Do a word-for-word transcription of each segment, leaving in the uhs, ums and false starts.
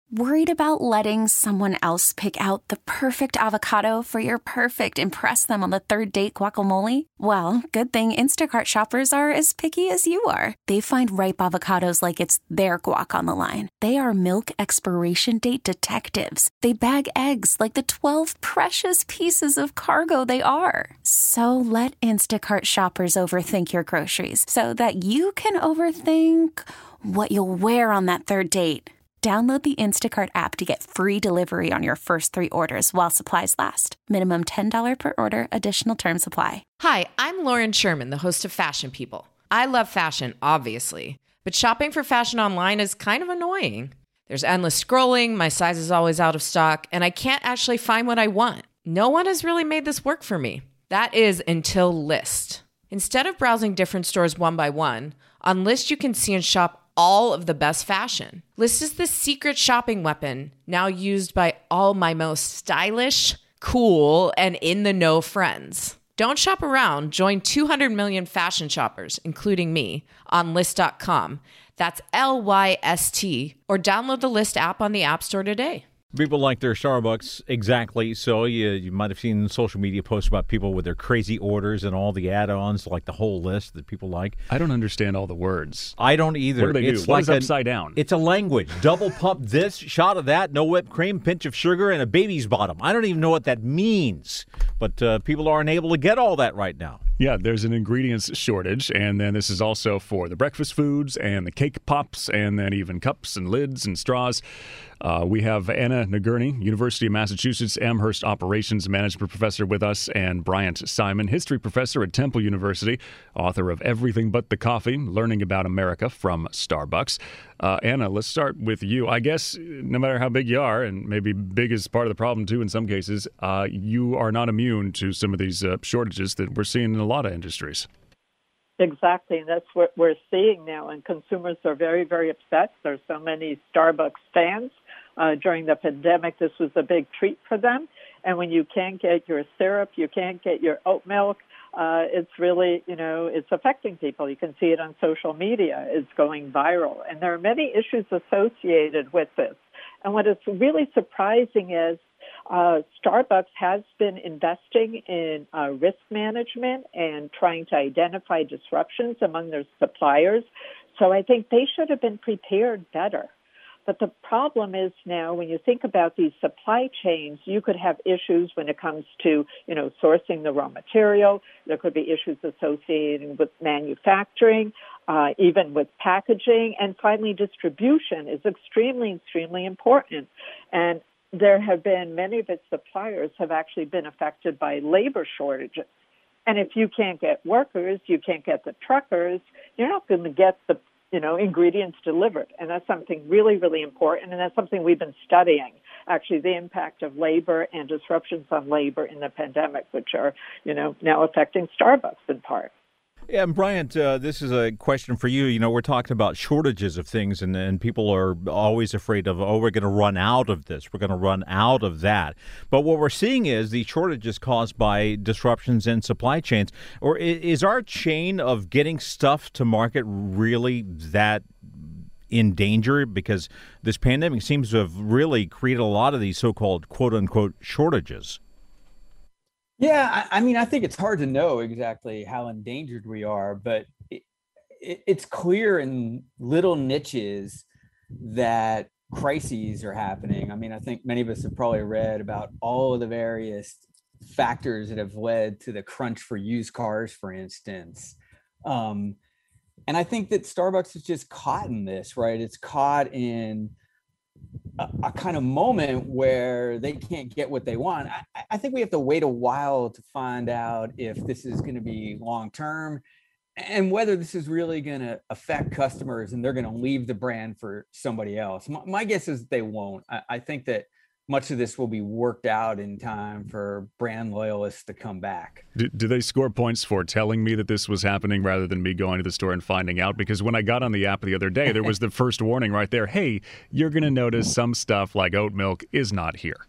Worried about letting someone else pick out the perfect avocado for your perfect impress them on the third date guacamole? Well, good thing Instacart shoppers are as picky as you are. They find ripe avocados like it's their guac on the line. They are milk expiration date detectives. They bag eggs like the twelve precious pieces of cargo they are. So let Instacart shoppers overthink your groceries so that you can overthink what you'll wear on that third date. Download the Instacart app to get free delivery on your first three orders while supplies last. Minimum ten dollars per order. Additional terms apply. Hi, I'm Lauren Sherman, the host of Fashion People. I love fashion, obviously, but shopping for fashion online is kind of annoying. There's endless scrolling, my size is always out of stock, and I can't actually find what I want. No one has really made this work for me. That is until Lyst. Instead of browsing different stores one by one, on Lyst you can see and shop all of the best fashion. Lyst is the secret shopping weapon now used by all my most stylish, cool, and in-the-know friends. Don't shop around. Join two hundred million fashion shoppers, including me, on Lyst dot com. That's L Y S T. Or download the Lyst app on the App Store today. People like their Starbucks, exactly. So you, you might have seen social media posts about people with their crazy orders and all the add-ons, like the whole list that people like. I don't understand all the words. I don't either. What do they it's do? What like is a, upside down? It's a language. Double pump this, shot of that, no whipped cream, pinch of sugar, and a baby's bottom. I don't even know what that means. But uh, people aren't able to get all that right now. Yeah, there's an ingredients shortage, and then this is also for the breakfast foods and the cake pops, and then even cups and lids and straws. Uh, we have Anna Nagurney, University of Massachusetts Amherst Operations Management Professor with us, and Bryant Simon, History Professor at Temple University, author of Everything But the Coffee, Learning About America from Starbucks. Uh, Anna, let's start with you. I guess no matter how big you are, and maybe big is part of the problem too in some cases, uh, you are not immune to some of these uh, shortages that we're seeing in a lot of industries. Exactly, and that's what we're seeing now, and consumers are very, very upset. There's so many Starbucks fans. Uh, during the pandemic, this was a big treat for them, and when you can't get your syrup, you can't get your oat milk, uh, it's really, you know, it's affecting people. You can see it on social media. It's going viral, and there are many issues associated with this. And what is really surprising is Uh, Starbucks has been investing in uh, risk management and trying to identify disruptions among their suppliers. So I think they should have been prepared better. But the problem is now when you think about these supply chains, you could have issues when it comes to, you know, sourcing the raw material. There could be issues associated with manufacturing, uh, even with packaging. And finally, distribution is extremely, extremely important. And there have been many of its suppliers have actually been affected by labor shortages. And if you can't get workers, you can't get the truckers, you're not going to get the, you know, ingredients delivered. And that's something really, really important. And that's something we've been studying, actually, the impact of labor and disruptions on labor in the pandemic, which are, you know, now affecting Starbucks in part. Yeah, and Bryant, uh, this is a question for you. You know, we're talking about shortages of things, and, and people are always afraid of, oh, we're going to run out of this. We're going to run out of that. But what we're seeing is the shortages caused by disruptions in supply chains. Or is our chain of getting stuff to market really that in danger? Because this pandemic seems to have really created a lot of these so-called quote-unquote shortages. Yeah, I, I mean, I think it's hard to know exactly how endangered we are, but it, it, it's clear in little niches that crises are happening. I mean, I think many of us have probably read about all of the various factors that have led to the crunch for used cars, for instance. Um, and I think that Starbucks is just caught in this, right? It's caught in A, a kind of moment where they can't get what they want. I, I think we have to wait a while to find out if this is going to be long-term and whether this is really going to affect customers and they're going to leave the brand for somebody else. My, my guess is they won't. I, I think that much of this will be worked out in time for brand loyalists to come back. Do, do they score points for telling me that this was happening rather than me going to the store and finding out? Because when I got on the app the other day, there was the first warning right there. Hey, you're going to notice some stuff like oat milk is not here.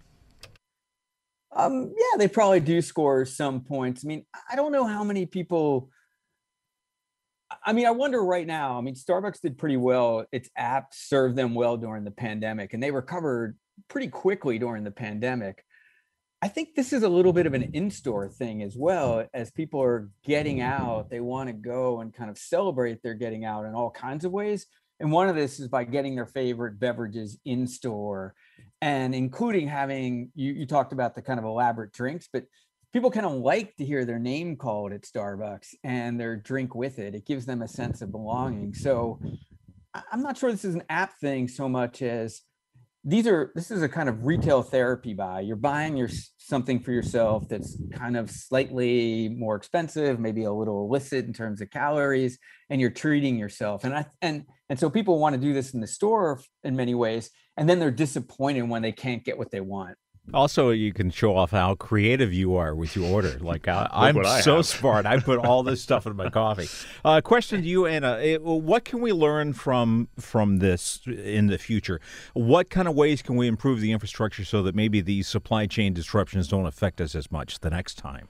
Um, yeah, they probably do score some points. I mean, I don't know how many people I mean, I wonder right now, I mean, Starbucks did pretty well. Its app served them well during the pandemic, and they recovered pretty quickly during the pandemic. I think this is a little bit of an in-store thing as well. As people are getting out, they want to go and kind of celebrate their getting out in all kinds of ways. And one of this is by getting their favorite beverages in store, and including having, you, you talked about the kind of elaborate drinks, but people kind of like to hear their name called at Starbucks and their drink with it. It gives them a sense of belonging. So I'm not sure this is an app thing so much as these are, this is a kind of retail therapy buy. You're buying your something for yourself that's kind of slightly more expensive, maybe a little illicit in terms of calories, and you're treating yourself. And I, and, and so people want to do this in the store in many ways, and then they're disappointed when they can't get what they want. Also, you can show off how creative you are with your order. Like, I, I'm I so have. smart. I put all this stuff in my coffee. Uh, question to you, Anna. It, what can we learn from from this in the future? What kind of ways can we improve the infrastructure so that maybe these supply chain disruptions don't affect us as much the next time?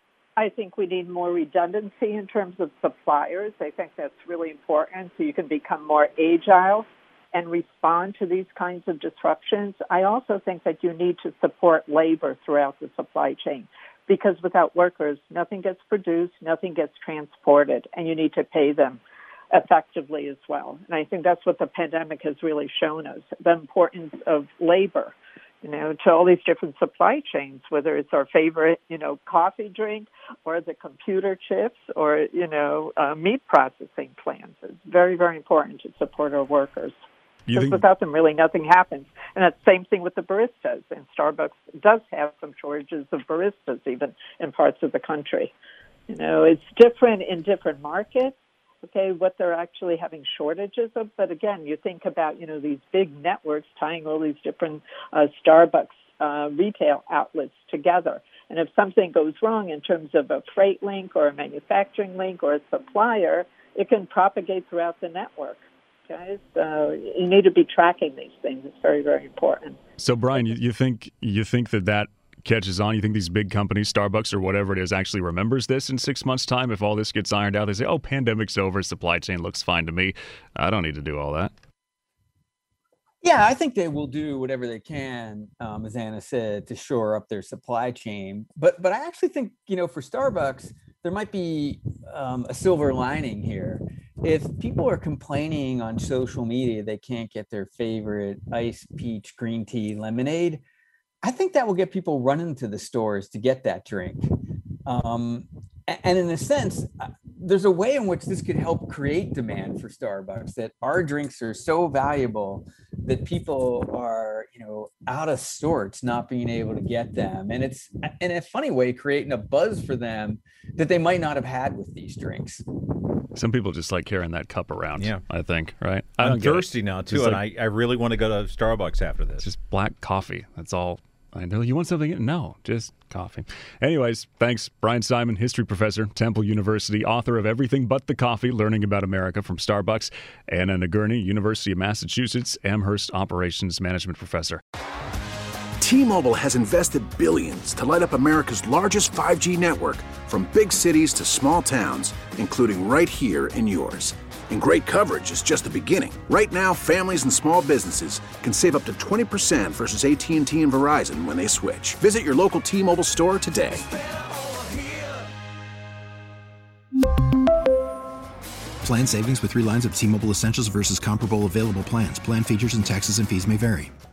I think we need more redundancy in terms of suppliers. I think that's really important so you can become more agile and respond to these kinds of disruptions. I also think that you need to support labor throughout the supply chain, because without workers, nothing gets produced, nothing gets transported, and you need to pay them effectively as well. And I think that's what the pandemic has really shown us, the importance of labor, you know, to all these different supply chains, whether it's our favorite, you know, coffee drink or the computer chips or, you know, uh, meat processing plants. It's very, very important to support our workers. Because think- without them, really nothing happens. And that's the same thing with the baristas. And Starbucks does have some shortages of baristas even in parts of the country. You know, it's different in different markets, okay, what they're actually having shortages of. But again, you think about, you know, these big networks tying all these different uh, Starbucks uh, retail outlets together. And if something goes wrong in terms of a freight link or a manufacturing link or a supplier, it can propagate throughout the network. Guys, uh, you need to be tracking these things. It's very, very important. So, Brian, you, you think you think that that catches on? You think these big companies, Starbucks or whatever it is, actually remembers this in six months' time? If all this gets ironed out, they say, "Oh, pandemic's over. Supply chain looks fine to me. I don't need to do all that." Yeah, I think they will do whatever they can, um, as Anna said, to shore up their supply chain. But but I actually think, you know, for Starbucks, there might be um, a silver lining here. If people are complaining on social media they can't get their favorite ice, peach, green tea, lemonade, I think that will get people running to the stores to get that drink. Um, and in a sense, there's a way in which this could help create demand for Starbucks, that our drinks are so valuable that people are, you know, out of sorts not being able to get them. And it's, in a funny way, creating a buzz for them that they might not have had with these drinks. Some people just like carrying that cup around, yeah. I think, right? I I'm thirsty now, too, and like, I, I really want to go to Starbucks after this. It's just black coffee. That's all I know. You want something? No, just coffee. Anyways, thanks. Brian Simon, history professor, Temple University, author of Everything But the Coffee, Learning About America from Starbucks. Anna Nagurney, University of Massachusetts, Amherst Operations Management professor. T-Mobile has invested billions to light up America's largest five G network, from big cities to small towns, including right here in yours. And great coverage is just the beginning. Right now, families and small businesses can save up to twenty percent versus A T and T and Verizon when they switch. Visit your local T-Mobile store today. Plan savings with three lines of T-Mobile Essentials versus comparable available plans. Plan features and taxes and fees may vary.